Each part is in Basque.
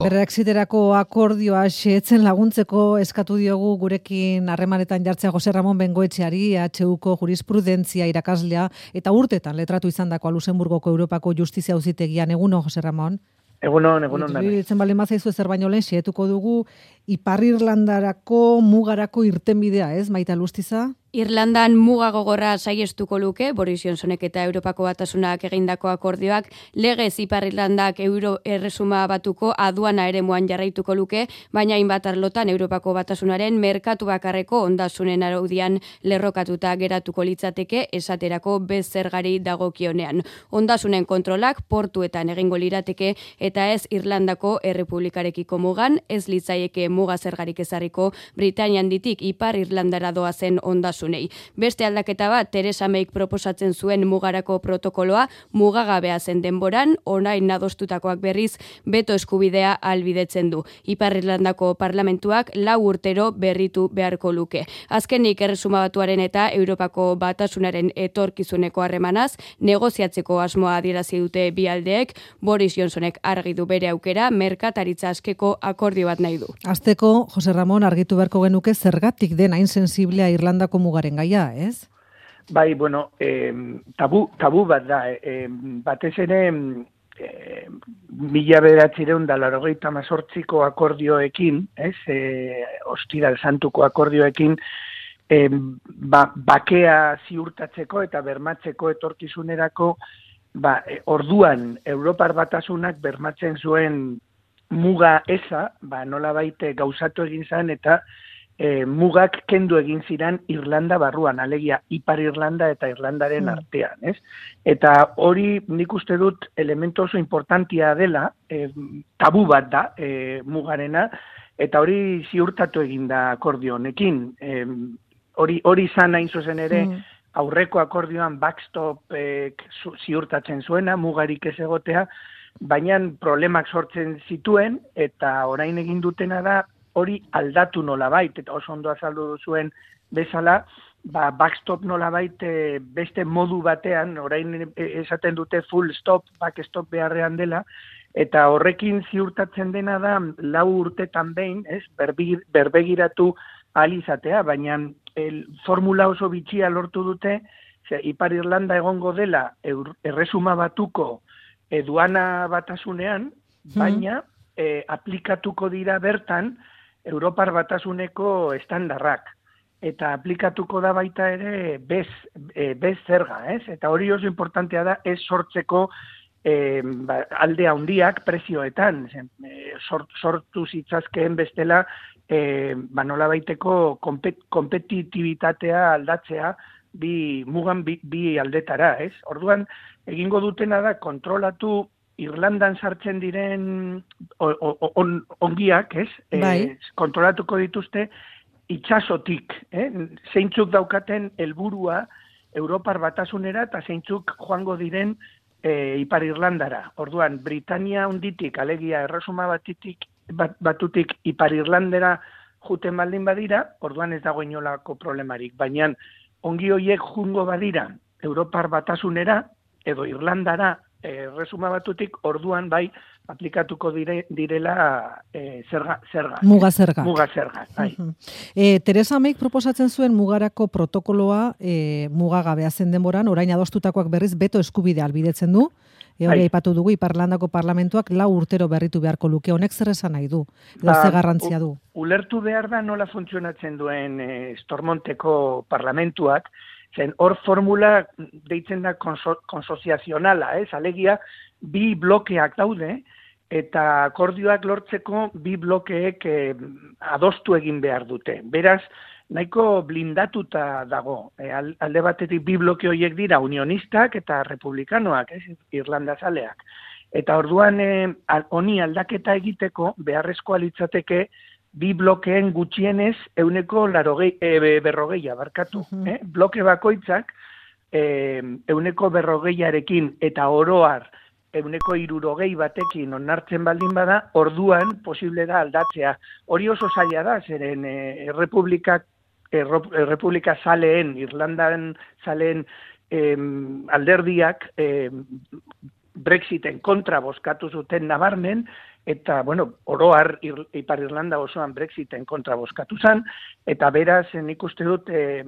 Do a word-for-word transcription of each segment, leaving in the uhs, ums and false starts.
Brexiterako akordioa xehetzen laguntzeko eskatu diogu gurekin harremanetan jartzea Jose Ramon Bengoetxeari, E H Uko jurisprudentzia irakaslea eta urtetan letratu izandakoa Luxemburgoko Europako Justizia Auzitegian. Egunon, Jose Ramon. Egunon, egunon. Iruditzen baldin bazaizu zer baino lehen xehetuko dugu Ipar-Irlandarako mugarako irtenbidea, ez, Maite Alustiza? Irlandan muga gogorra saiestuko luke, Boris Johnsonek eta Europako Batasunak egindako akordioak, legez Ipar-Irlandak euro erresuma batuko aduana eremuan jarraituko luke, baina hainbat arlotan Europako Batasunaren merkatu bakarreko ondasunen araudian lerrokatuta geratuko litzateke esaterako bezergari dagokionean. Ondasunen kontrolak portuetan egingo lirateke eta ez Irlandako Errepublikarekiko mugan, ez litzaieke muga zergarik ezarriko Britanian ditik Ipar-Irlandara doazen ondasun. Beste aldaketa bat, Theresa Mayk proposatzen zuen mugarako protokoloa mugagabea zen denboran, orain adostutakoak berriz beto eskubidea albidetzen du. Ipar-Irlandako parlamentuak lau urtero berritu beharko luke. Azkenik Erresuma Batuaren eta Europako Batasunaren etorkizuneko harremanaz, negoziatzeko asmoa adierazi dute bi aldeek, Boris Johnsonek argi du bere aukera, merkataritza askeko akordio bat nahi du. Azteko, Jose Ramon, argitu beharko genuke zergatik den hain sensiblea Irlandako mugaren gaia, ez? Bai, bueno, eh, tabu, tabu bat da. Eh, batez ere, eh, mila bederatzireun da laurogeita hemezortziko akordioekin, ez? Eh, Ostiral Santuko akordioekin, eh, ba, bakea ziurtatzeko eta bermatzeko etorkizunerako, ba, eh, orduan Europar Batasunak bermatzen zuen muga eza, ba, nolabait gauzatu egin zen eta E, mugak kendu egin ziren Irlanda barruan, alegia Ipar Irlanda eta Irlandaren mm. artean, ez? Eta hori nik uste dut elementu oso importantia dela, e, tabu bat da e, mugarena, eta hori ziurtatu egin da akordio honekin. E, hori hori izan hain zuzen ere mm. aurreko akordioan backstop e, ziurtatzen zuena, mugarik ez egotea, baina problemak sortzen zituen, eta orain egin dutena da, hori aldatu nolabait, eta oso ondo azaldu zuen bezala, ba, backstop nolabait e, beste modu batean, orain esaten dute full stop, backstop beharrean dela, eta horrekin ziurtatzen dena da, lau urtetan behin, ez, berbir, berbegiratu ahal izatea, baina el, formula oso bitxia lortu dute, ze, Ipar Irlanda egongo dela eur, erresuma batuko eduana batasunean, baina hmm. e, aplikatuko dira bertan, Europar Batasuneko estandarrak, eta aplikatuko da baita ere bez, e, bez zerga, ez? Eta hori oso importantea da ez sortzeko e, ba, alde handiak prezioetan, e, sort, sortu zitzazkeen bestela e, ba, nolabaiteko kompet, kompetitibitatea aldatzea bi mugan bi, bi aldetara, ez? Orduan, egingo dutena da kontrolatu Irlandan sartzen diren on, ongiak, ez? Bai. E, kontrolatuko dituzte itsasotik, eh? Zeintzuk daukaten helburua Europar Batasunera eta zeintzuk joango diren e, Ipar Irlandara. Orduan, Britania hunditik, alegia erresuma batitik, bat, batutik Ipar Irlandera juten baldin badira, orduan ez dago inolako problemarik. Baina ongi hoiek jungo badira Europar Batasunera edo Irlandara erresuma batutik, orduan bai aplikatuko dire, direla e, zerga, zerga. Muga zerga. Muga zerga, bai. Uh-huh. e, Theresa Mayk proposatzen zuen mugarako protokoloa e, mugagabea zen denboran, orain adostutakoak berriz beto eskubidea albidetzen du, e, hori aipatu dugu Iparlandako parlamentuak lau urtero berritu beharko luke, honek zer esan nahi du, edo ze garrantzia du? U, ulertu behar da nola funtzionatzen duen e, Stormonteko parlamentuak, zen hor formula deitzen da konso, konsoziazionala, ez? Alegia bi blokeak daude, eta akordioak lortzeko bi blokeek eh, adostu egin behar dute. Beraz, nahiko blindatuta dago. E, alde batetik bi bloke horiek dira unionistak eta republikanoak, ez? Irlandazaleak. Eta orduan honi aldaketa egiteko beharrezkoa litzateke bi blokeen gutxienez euneko larogei, e, berrogeia barkatu. Uh-huh. eh? Bloke bakoitzak e, euneko berrogeiarekin eta oroar euneko irurogei batekin onartzen baldin bada, orduan posible da aldatzea. Hori oso zaila da, zeren e, errepublikak, errepublika zaleen, Irlandan zaleen e, alderdiak e, Brexiten kontra bozkatu zuten nabarmen, eta, bueno, oroar Ipar Irlanda osoan Brexiten kontra bozkatu zen, eta beraz, nik uste dut, e,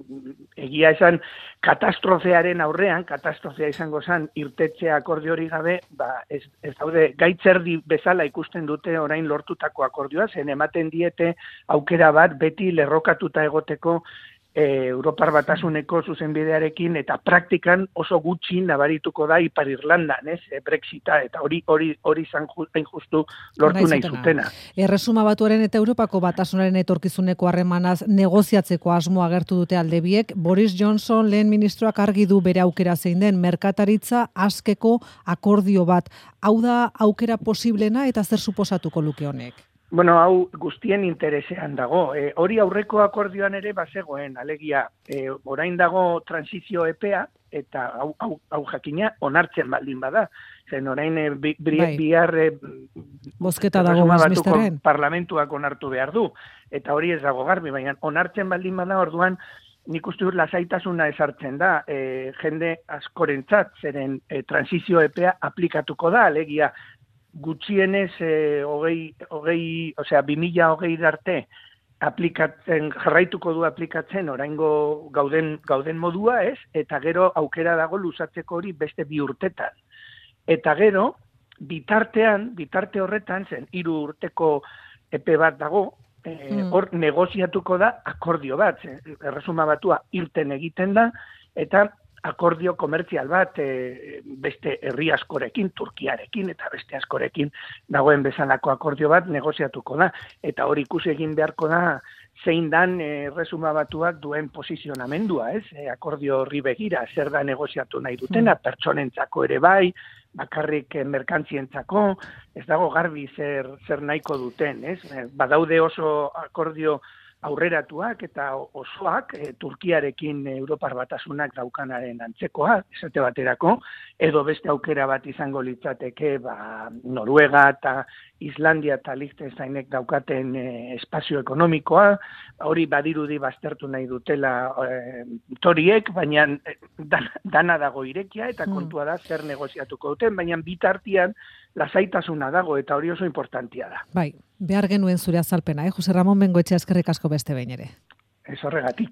egia esan, katastrofearen aurrean, katastrofea izango zen, irtetzea akordio hori gabe, ba, ez, ez daude, gaitzerdi bezala ikusten dute orain lortutako akordioa, zen ematen diete aukera bat beti lerrokatuta egoteko E, Europar Batasuneko zuzenbidearekin eta praktikan oso gutxi nabarituko da Ipar Irlandan, ez? E, Brexita eta hori hori hori izan justu lortu nahi zutena. Erresuma Batuaren eta Europako Batasunaren etorkizuneko harremanaz negoziatzeko asmo agertu dute alde biek. Boris Johnson lehen ministroak argi du bere aukera zein den merkataritza askeko akordio bat. Hau da aukera posiblena eta zer suposatuko luke honek? Bueno, hau guztien interesean dago. E, hori aurreko akordioan ere bazegoen, alegia, e, orain dago transizio epea, eta hau, hau, hau jakina onartzen baldin bada. Zen orain e, bi, bi, bai. bihar e, bozketa dago Westminsteren. Parlamentuak onartu behar du. Eta hori ez dago garbi, baina onartzen baldin bada orduan nik uste dut lasaitasuna ezartzen da. E, jende askorentzat, zeren e, transizio epea aplikatuko da, alegia, gutxienez eh, hogei, hogei, osea, bi mila hogei arte aplikatzen, jarraituko du aplikatzen oraingo gauden, gauden modua, ez? Eta gero aukera dago luzatzeko hori beste bi urtetan. Eta gero, bitartean, bitarte horretan, zen hiru urteko epe bat dago, eh, hor mm. negoziatuko da akordio bat, Erresuma Batua irten egiten da, eta akordio komertzial bat e, beste herri askorekin, Turkiarekin eta beste askorekin dagoen bezalako akordio bat negoziatuko da. Eta hori ikusi egin beharko da zein dan Erresuma Batuak duen posizionamendua, ez? E, akordio horri begira, zer da negoziatu nahi dutena, pertsonentzako ere bai, bakarrik merkantzientzako, ez dago garbi zer, zer nahiko duten, ez? Badaude oso akordio aurreratuak eta osoak e, Turkiarekin Europar Batasunak daukanaren antzekoa, esate baterako, edo beste aukera bat izango litzateke ba, Noruega eta Islandia eta Liechtensteinek daukaten e, espazio ekonomikoa, hori badirudi baztertu nahi dutela e, toriek, baina e, dan, dana dago irekia eta kontua da zer negoziatuko duten, baina bitartian lasaitasuna dago eta hori oso importantia da. Bai, behar genuen zure azalpena, eh? Jose Ramon Bengoetxea eskerrik asko beste behin ere. Ez horregatik.